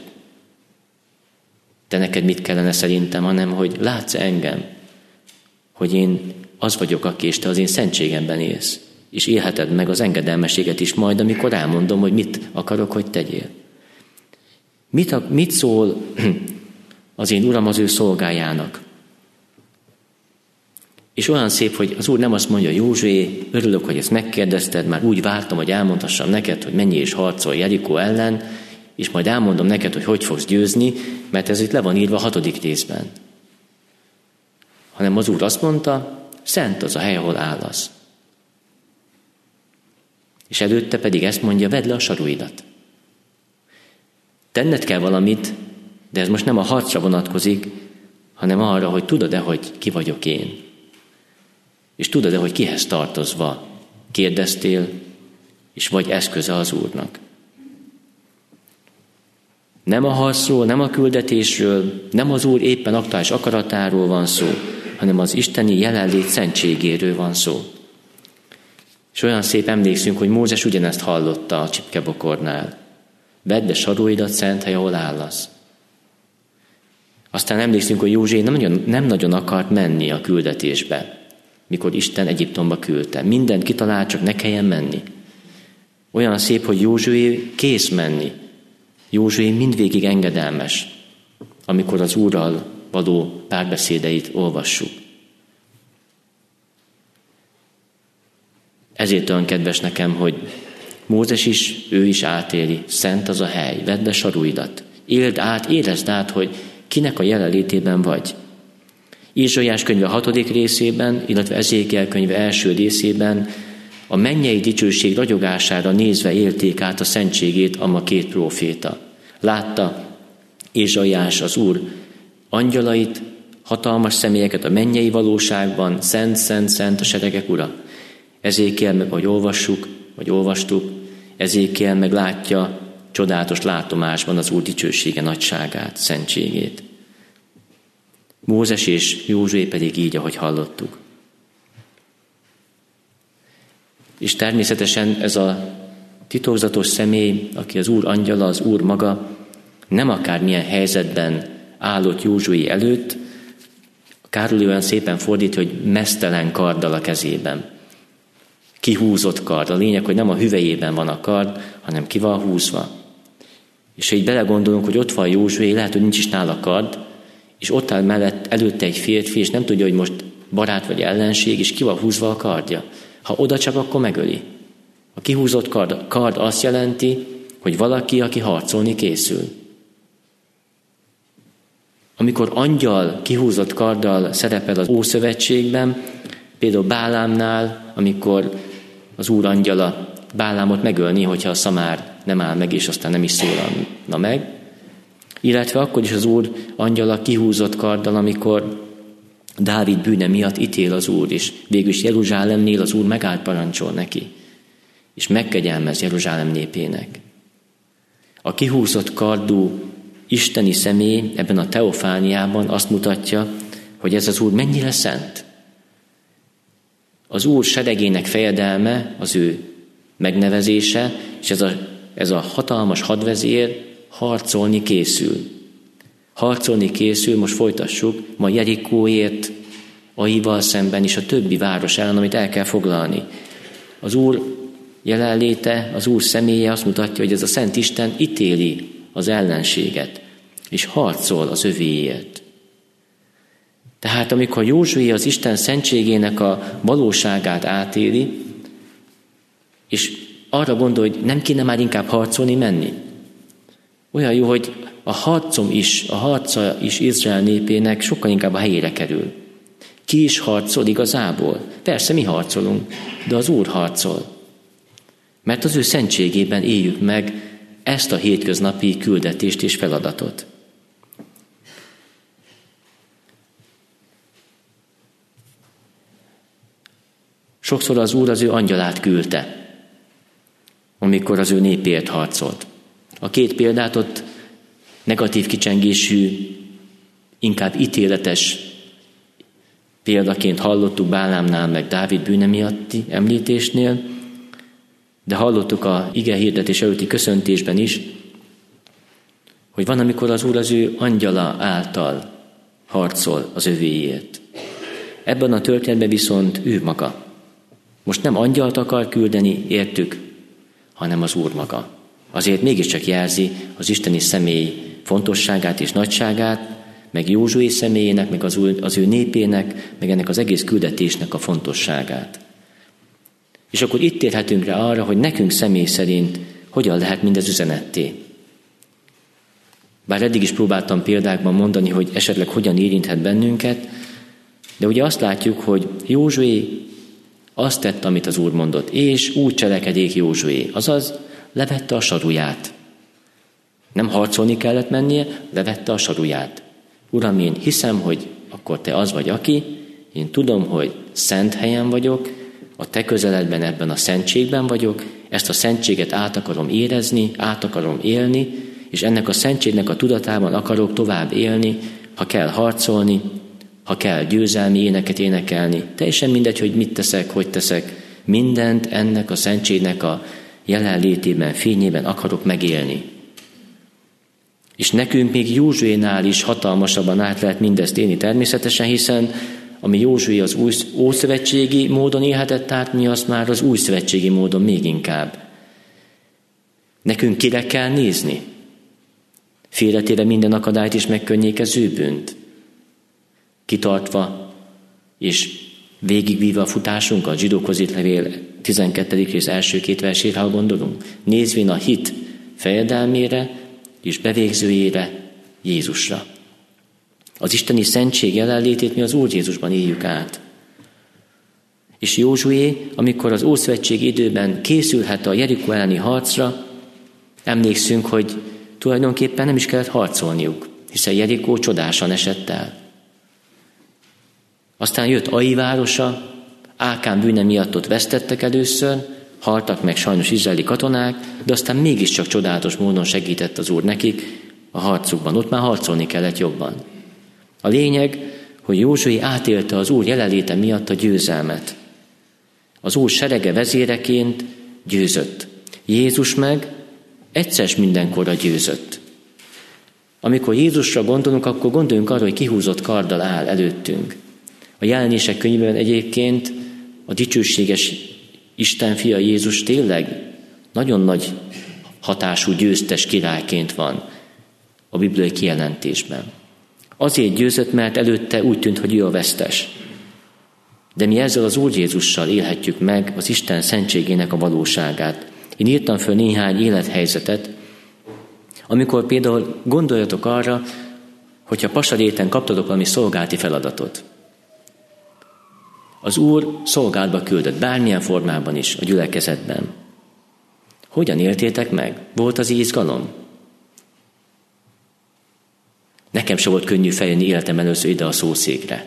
S1: te neked mit kellene szerintem, hanem hogy látsz engem, hogy én az vagyok, aki, és te az én szentségemben élsz, és élheted meg az engedelmességet is majd, amikor elmondom, hogy mit akarok, hogy tegyél. Mit, mit szól az én Uram az ő szolgájának? És olyan szép, hogy az Úr nem azt mondja, Józsué, örülök, hogy ezt megkérdezted, már úgy vártam, hogy elmondhassam neked, hogy menjél és harcolj Jerikó ellen, és majd elmondom neked, hogy hogy fogsz győzni, mert ez itt le van írva a hatodik részben. Hanem az Úr azt mondta, szent az a hely, ahol állasz. És előtte pedig ezt mondja, vedd le a saruidat. Tenned kell valamit, de ez most nem a harcra vonatkozik, hanem arra, hogy tudod-e, hogy ki vagyok én. És tudod-e, hogy kihez tartozva kérdeztél, és vagy eszköze az Úrnak. Nem a harcról, nem a küldetésről, nem az Úr éppen aktuális akaratáról van szó, hanem az isteni jelenlét szentségéről van szó. És olyan szép emlékszünk, hogy Mózes ugyanezt hallotta a csipkebokornál. Vedd le saruidat, szent hely, ahol állasz. Aztán emlékszünk, hogy Józsué nem nagyon, nem nagyon akart menni a küldetésbe, mikor Isten Egyiptomba küldte. Mindent kitalált, csak ne kelljen menni. Olyan szép, hogy Józsué kész menni. Józsué mindvégig engedelmes, amikor az Úrral való párbeszédeit olvassuk. Ezért olyan kedves nekem, hogy Mózes is, ő is átéli, szent az a hely, vedd le saruidat. Éld át, érezd át, hogy kinek a jelenlétében vagy. Ézsaiás könyve hatodik részében, illetve Ezékiel könyve első részében a mennyei dicsőség ragyogására nézve élték át a szentségét a két próféta. Látta Ézsaiás az Úr angyalait, hatalmas személyeket a mennyei valóságban, szent, szent, szent a seregek ura. Ezékiel meg, ahogy olvassuk, vagy olvastuk, Ezékiel meg látja csodálatos látomásban az Úr dicsősége, nagyságát, szentségét. Mózes és Józsué pedig így, ahogy hallottuk. És természetesen ez a titokzatos személy, aki az Úr angyala, az Úr maga, nem akármilyen helyzetben állott Józsué előtt, Károly olyan szépen fordítja, hogy meztelen karddal a kezében. Kihúzott kard. A lényeg, hogy nem a hüvelyében van a kard, hanem ki van húzva. És ha így belegondolunk, hogy ott van Józsué, lehet, hogy nincs is nála kard, és ott áll mellett előtte egy férfi, és nem tudja, hogy most barát vagy ellenség, és ki van húzva a kardja. Ha oda csak, akkor megöli. A kihúzott kard, kard azt jelenti, hogy valaki, aki harcolni készül. Amikor angyal kihúzott karddal szerepel az Ószövetségben, például Bálámnál, amikor az Úr angyala Bálámot megölni, hogyha a szamár nem áll meg, és aztán nem is szólalna meg. Illetve akkor is az Úr angyala kihúzott karddal, amikor Dávid bűne miatt ítél az Úr, és végül is Jeruzsálemnél az Úr megállt parancsol neki, és megkegyelmez Jeruzsálem népének. A kihúzott kardú isteni személy ebben a teofániában azt mutatja, hogy ez az Úr mennyire szent. Az Úr seregének fejedelme, az ő megnevezése, és ez a, ez a hatalmas hadvezér harcolni készül. harcolni készül, most folytassuk, ma Jerikóért, Aival szemben is a többi város ellen, amit el kell foglalni. Az Úr jelenléte, az Úr személye azt mutatja, hogy ez a Szent Isten ítéli az ellenséget, és harcol az övéért. Tehát amikor Józsué az Isten szentségének a valóságát átéli, és arra gondol, hogy nem kéne már inkább harcolni menni. Olyan jó, hogy a harcom is, a harca is Izrael népének sokkal inkább a helyére kerül. Ki is harcol igazából? Persze mi harcolunk, de az Úr harcol. Mert az ő szentségében éljük meg ezt a hétköznapi küldetést és feladatot. Sokszor az Úr az ő angyalát küldte, amikor az ő népért harcolt. A két példát ott negatív kicsengésű, inkább ítéletes példaként hallottuk Bálámnál, meg Dávid bűne miatti említésnél, de hallottuk a ige hirdetés előtti köszöntésben is, hogy van, amikor az Úr az ő angyala által harcol az övéért. Ebben a történetben viszont ő maga. Most nem angyalt akar küldeni, értük, hanem az Úr maga. Azért mégiscsak jelzi az isteni személy fontosságát és nagyságát, meg Józsué személyének, meg az, új, az ő népének, meg ennek az egész küldetésnek a fontosságát. És akkor itt térhetünk rá arra, hogy nekünk személy szerint hogyan lehet mindez üzenetté. Bár eddig is próbáltam példákban mondani, hogy esetleg hogyan érinthet bennünket, de ugye azt látjuk, hogy Józsué azt tette, amit az Úr mondott, és úgy cselekedék Józsué, azaz levette a saruját. Nem harcolni kellett mennie, levette a saruját. Uram, én hiszem, hogy akkor te az vagy aki, én tudom, hogy szent helyen vagyok, a te közeledben ebben a szentségben vagyok, ezt a szentséget át akarom érezni, át akarom élni, és ennek a szentségnek a tudatában akarok tovább élni, ha kell harcolni, ha kell győzelmi éneket énekelni. Teljesen mindegy, hogy mit teszek, hogy teszek, mindent ennek a szentségnek a jelenlétében, fényében akarok megélni. És nekünk még Józsuénál is hatalmasabban át lehet mindezt élni természetesen, hiszen ami Józsué az új ószövetségi módon élhetett át, mi azt már az új szövetségi módon még inkább. Nekünk kire kell nézni? Félretéve minden akadályt is megkönnyékező bűnt. Kitartva és végigvíve a futásunkat, Zsidókhoz írt levél tizenkettedik rész első két versére, ha gondolunk. Nézvén a hit fejedelmére és bevégzőjére, Jézusra. Az isteni szentség jelenlétét mi az Úr Jézusban éljük át. És Józsué, amikor az Ószövetség időben készülhet a Jerikó elleni harcra, emlékszünk, hogy tulajdonképpen nem is kellett harcolniuk, hiszen Jerikó csodásan esett el. Aztán jött Ai városa, Ákán bűne miatt ott vesztettek először, haltak meg sajnos izraeli katonák, de aztán mégiscsak csodálatos módon segített az Úr nekik a harcukban. Ott már harcolni kellett jobban. A lényeg, hogy Józsué átélte az Úr jelenléte miatt a győzelmet. Az Úr serege vezéreként győzött. Jézus meg egyszer s mindenkorra győzött. Amikor Jézusra gondolunk, akkor gondoljunk arra, hogy kihúzott karddal áll előttünk. A Jelenések könyvében egyébként a dicsőséges Isten fia Jézus tényleg nagyon nagy hatású győztes királyként van a bibliai kijelentésben. Azért győzött, mert előtte úgy tűnt, hogy ő a vesztes. De mi ezzel az Úr Jézussal élhetjük meg az Isten szentségének a valóságát. Én írtam föl néhány élethelyzetet, amikor például gondoljatok arra, hogyha pasaréten kaptatok valami szolgálati feladatot. Az Úr szolgálatba küldött, bármilyen formában is a gyülekezetben. Hogyan éltétek meg? Volt az izgalom? Nekem se volt könnyű feljönni, éltem először ide a szószékre.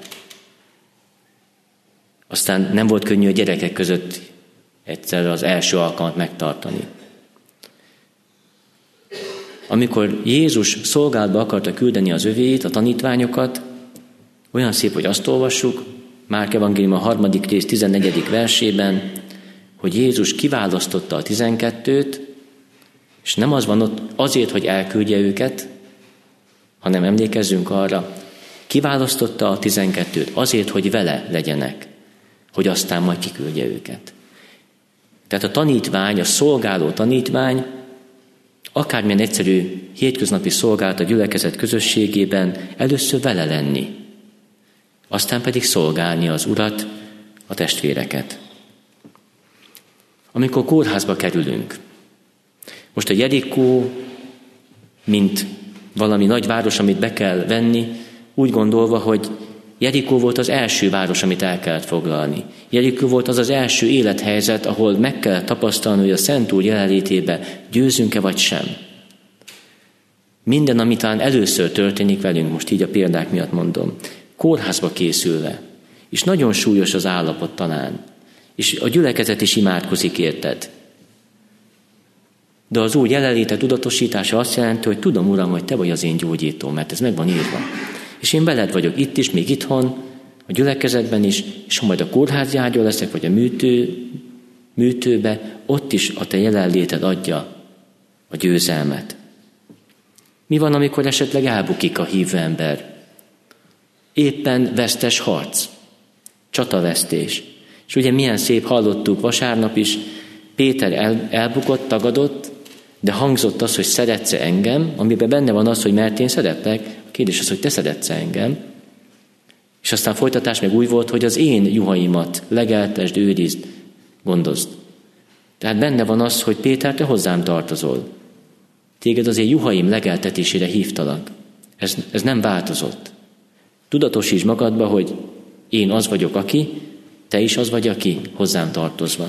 S1: Aztán nem volt könnyű a gyerekek között egyszer az első alkalmat megtartani. Amikor Jézus szolgálatba akarta küldeni az övéit, a tanítványokat, olyan szép, hogy azt olvassuk, Márk evangélium a harmadik rész tizennegyedik versében, hogy Jézus kiválasztotta a tizenkettőt, és nem az van ott azért, hogy elküldje őket, hanem emlékezzünk arra, kiválasztotta a tizenkettőt azért, hogy vele legyenek, hogy aztán majd kiküldje őket. Tehát a tanítvány, a szolgáló tanítvány, akármilyen egyszerű hétköznapi szolgálat a gyülekezet közösségében, először vele lenni, aztán pedig szolgálni az Urat, a testvéreket. Amikor kórházba kerülünk, most a Jerikó, mint valami nagy város, amit be kell venni, úgy gondolva, hogy Jerikó volt az első város, amit el kellett foglalni. Jerikó volt az az első élethelyzet, ahol meg kell tapasztalni, hogy a Szent Úr jelenlétébe győzünk-e vagy sem. Minden, ami talán először történik velünk, most így a példák miatt mondom, kórházba készülve, és nagyon súlyos az állapot talán, és a gyülekezet is imádkozik érted. De az Úr jelenléte tudatosítása azt jelenti, hogy tudom, Uram, hogy Te vagy az én gyógyítóm, mert ez meg van írva. És én veled vagyok itt is, még itthon, a gyülekezetben is, és ha majd a kórházi ágyon leszek, vagy a műtő, műtőbe, ott is a Te jelenléted adja a győzelmet. Mi van, amikor esetleg elbukik a hívő ember? Éppen vesztes harc, csatavesztés. És ugye milyen szép hallottuk vasárnap is, Péter el, elbukott, tagadott, de hangzott az, hogy szeretsz-e engem, amiben benne van az, hogy mert én szeretlek, a kérdés az, hogy te szeretsz engem. És aztán folytatás meg úgy volt, hogy az én juhaimat legeltesd, őrizd, gondozd. Tehát benne van az, hogy Péter, te hozzám tartozol. Téged az én juhaim legeltetésére hívtalak. Ez, ez nem változott. Tudatosítsd magadba, hogy én az vagyok, aki, te is az vagy, aki hozzám tartozva.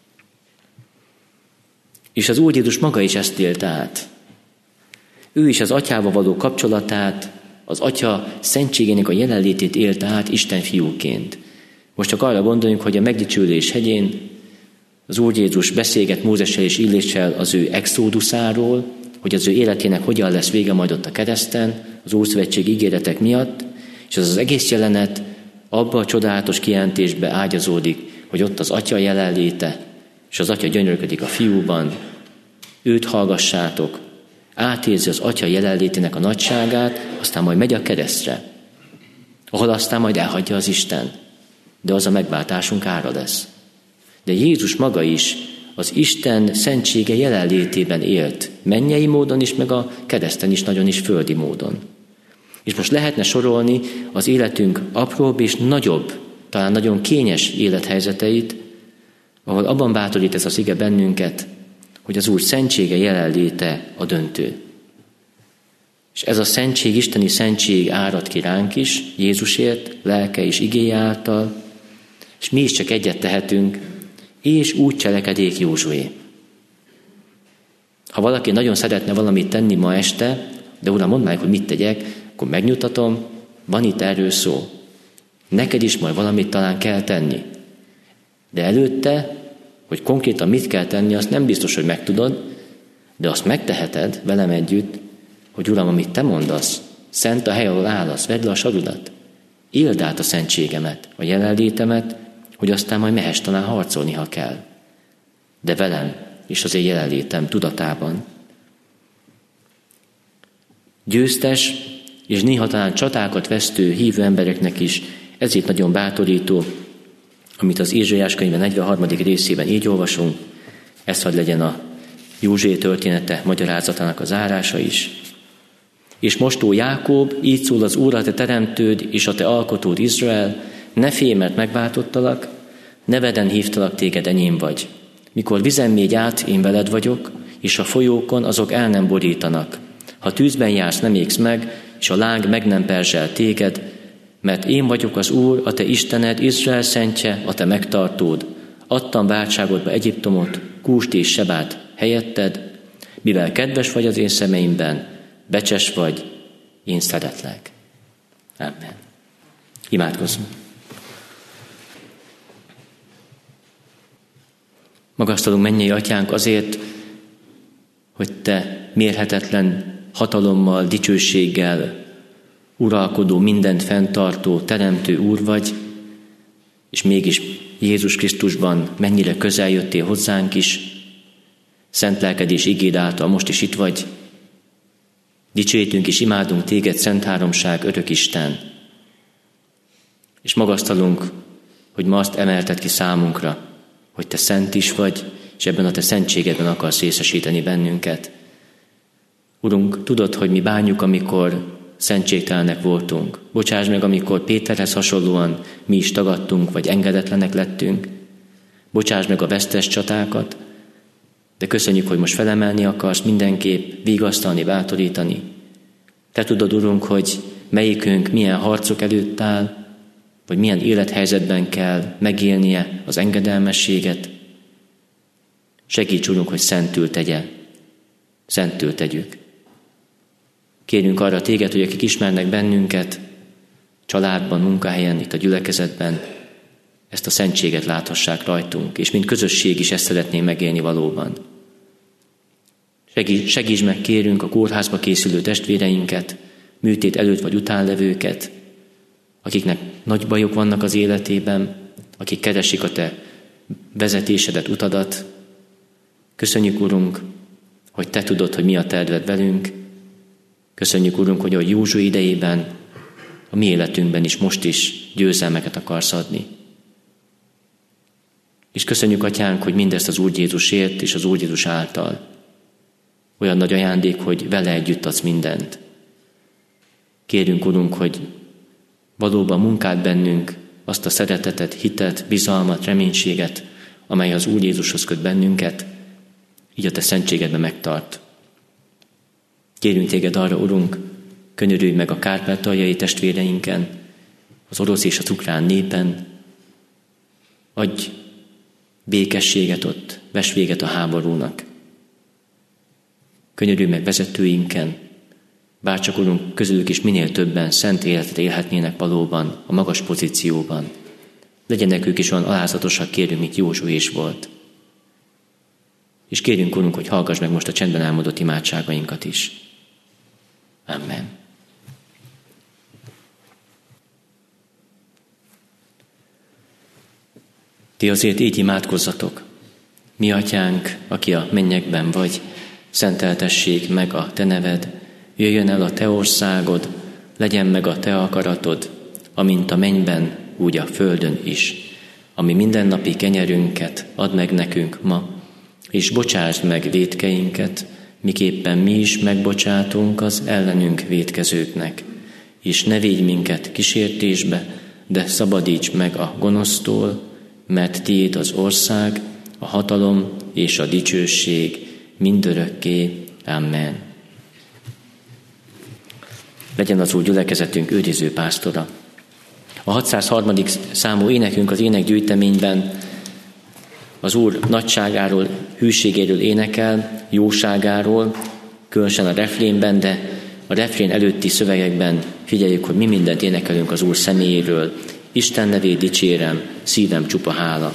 S1: És az Úr Jézus maga is ezt élt át. Ő is az atyával való kapcsolatát, az atya szentségének a jelenlétét élte át Isten fiúként. Most csak arra gondoljunk, hogy a megdicsülés hegyén az Úr Jézus beszélget Mózessel és Illéssel az ő exóduszáról, hogy az ő életének hogyan lesz vége majd ott a kereszten, az Ószövetség ígéretek miatt, és az az egész jelenet abba a csodálatos kijelentésbe ágyazódik, hogy ott az atya jelenléte, és az atya gyönyörködik a fiúban, őt hallgassátok, átérzi az atya jelenlétének a nagyságát, aztán majd megy a keresztre, ahol aztán majd elhagyja az Isten, de az a megváltásunk ára lesz. De Jézus maga is az Isten szentsége jelenlétében élt, mennyei módon is, meg a kereszten is, nagyon is földi módon. És most lehetne sorolni az életünk apróbb és nagyobb, talán nagyon kényes élethelyzeteit, ahol abban bátorít ez az ige bennünket, hogy az Úr szentsége jelenléte a döntő. És ez a szentség, isteni szentség árad ki ránk is, Jézusért, lelke és igéje által, és mi is csak egyet tehetünk, és úgy cselekedék Józsué. Ha valaki nagyon szeretne valamit tenni ma este, de Uram, mondd meg, hogy mit tegyek, akkor megnyugtatom, van itt erről szó. Neked is majd valamit talán kell tenni. De előtte, hogy konkrétan mit kell tenni, azt nem biztos, hogy megtudod, de azt megteheted velem együtt, hogy Uram, amit te mondasz, szent a hely, ahol állasz, vedd le a sarudat. Éld át a szentségemet, a jelenlétemet, hogy aztán majd mehess talán harcolni, ha kell. De velem és az én jelenlétem tudatában. Győztes és néha talán csatákat vesztő hívő embereknek is ezért nagyon bátorító, amit az Ézsaiás könyve negyvenharmadik részében így olvasunk, ez hadd legyen a Józsué története magyarázatának az zárása is. És most, ó Jákob, így szól az Úr, a te teremtőd és a te alkotód Izrael, ne félj, mert megváltottalak, neveden hívtalak, téged, enyém vagy. Mikor vizen mégy át, én veled vagyok, és a folyókon azok el nem borítanak. Ha tűzben jársz, nem égsz meg, és a láng meg nem perzsel téged, mert én vagyok az Úr, a te Istened, Izrael szentje, a te megtartód. Adtam váltságodba Egyiptomot, Kúst és Sebát helyetted, mivel kedves vagy az én szemeimben, becses vagy, én szeretlek. Amen. Imádkozzunk. Magasztalunk, mennyei Atyánk, azért, hogy te mérhetetlen hatalommal, dicsőséggel uralkodó, mindent fenntartó, teremtő Úr vagy, és mégis Jézus Krisztusban mennyire közel jöttél hozzánk is, szent lelked és igéd által most is itt vagy, Dicsőítünk és imádunk téged, Szent Háromság, Örök Isten. És magasztalunk, hogy ma azt emelted ki számunkra, hogy te szent is vagy, és ebben a te szentségedben akarsz részesíteni bennünket. Urunk, tudod, hogy mi bánjuk, amikor szentségtelenek voltunk. Bocsáss meg, amikor Péterhez hasonlóan mi is tagadtunk, vagy engedetlenek lettünk. Bocsáss meg a vesztes csatákat, de köszönjük, hogy most felemelni akarsz, mindenképp vigasztalni, bátorítani. Te tudod, Urunk, hogy melyikünk milyen harcok előtt áll, vagy milyen élethelyzetben kell megélnie az engedelmességet. Segíts, Urunk, hogy szentül tegye, szentül tegyük. Kérjünk arra téged, hogy akik ismernek bennünket, családban, munkahelyen, itt a gyülekezetben, ezt a szentséget láthassák rajtunk, és mint közösség is ezt szeretném megélni valóban. Segíts, segíts meg, kérünk, a kórházba készülő testvéreinket, műtét előtt vagy után levőket, akiknek nagy bajok vannak az életében, akik keresik a te vezetésedet, utadat. Köszönjük, Urunk, hogy te tudod, hogy mi a terved velünk. Köszönjük, Urunk, hogy a Józsu idejében, a mi életünkben is, most is győzelmeket akarsz adni. És köszönjük, Atyánk, hogy mindezt az Úr Jézusért és az Úr Jézus által. Olyan nagy ajándék, hogy vele együtt adsz mindent. Kérünk, Urunk, hogy valóban munkáld bennünk azt a szeretetet, hitet, bizalmat, reménységet, amely az Úr Jézushoz köt bennünket, így a te szentségedben megtart. Kérünk téged arra, Urunk, könyörülj meg a kárpátaljai testvéreinken, az orosz és az ukrán népen, adj békességet ott, vess véget a háborúnak. Könyörülj meg vezetőinken, bárcsak, Urunk, közülük is minél többen szent életet élhetnének valóban, a magas pozícióban. Legyenek ők is olyan alázatosak, kérünk, mint Józsu is volt. És kérjünk, Urunk, hogy hallgass meg most a csendben álmodott imádságainkat is. Amen. Ti azért így imádkozzatok. Mi, Atyánk, aki a mennyekben vagy, szenteltessék meg a te neved, jöjjön el a te országod, legyen meg a te akaratod, amint a mennyben, úgy a földön is. Ami mindennapi kenyerünket add meg nekünk ma, és bocsásd meg vétkeinket, miképpen mi is megbocsátunk az ellenünk vétkezőknek. És ne védj minket kísértésbe, de szabadíts meg a gonosztól, mert tiéd az ország, a hatalom és a dicsőség mindörökké. Amen. Legyen az Úr gyülekezetünk őriző pásztora. A hatszázharmadik számú énekünk az énekgyűjteményben az Úr nagyságáról, hűségéről énekel, jóságáról, különösen a refrénben, de a refrén előtti szövegekben figyeljük, hogy mi mindent énekelünk az Úr személyéről. Isten nevét dicsérem, szívem csupa hála.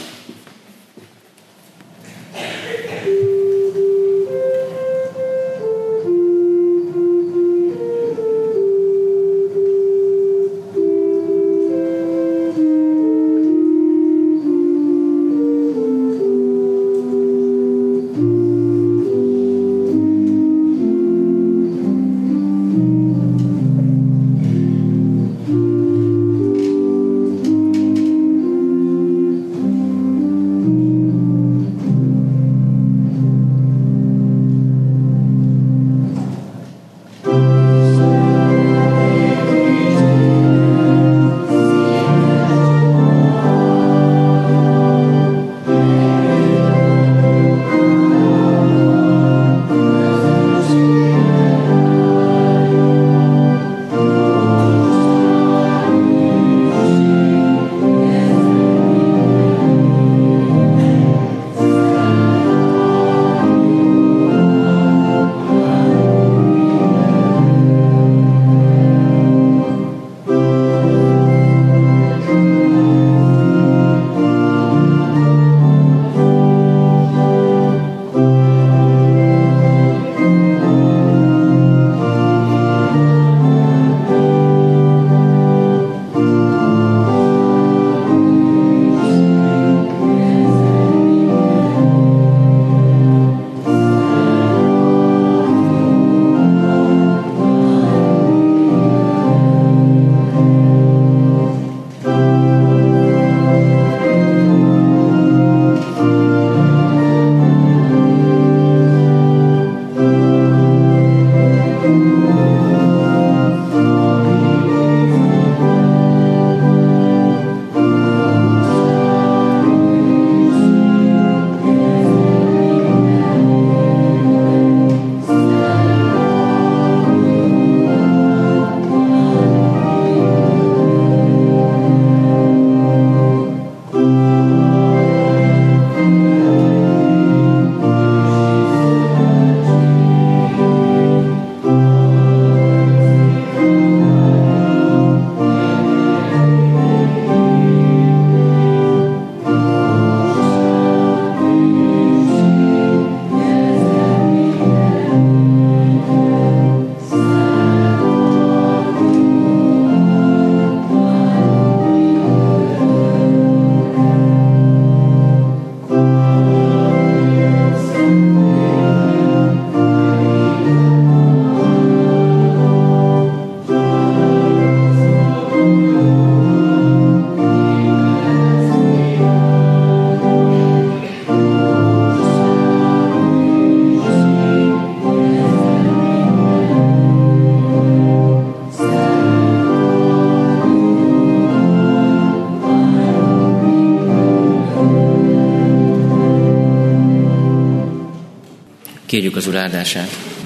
S1: Kérjük az Úr áldását.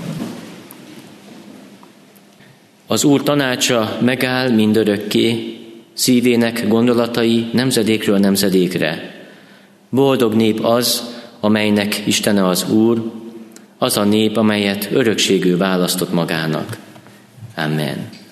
S1: Az Úr tanácsa megáll mindörökké, szívének gondolatai nemzedékről nemzedékre. Boldog nép az, amelynek Istene az Úr, az a nép, amelyet örökségül választott magának. Amen.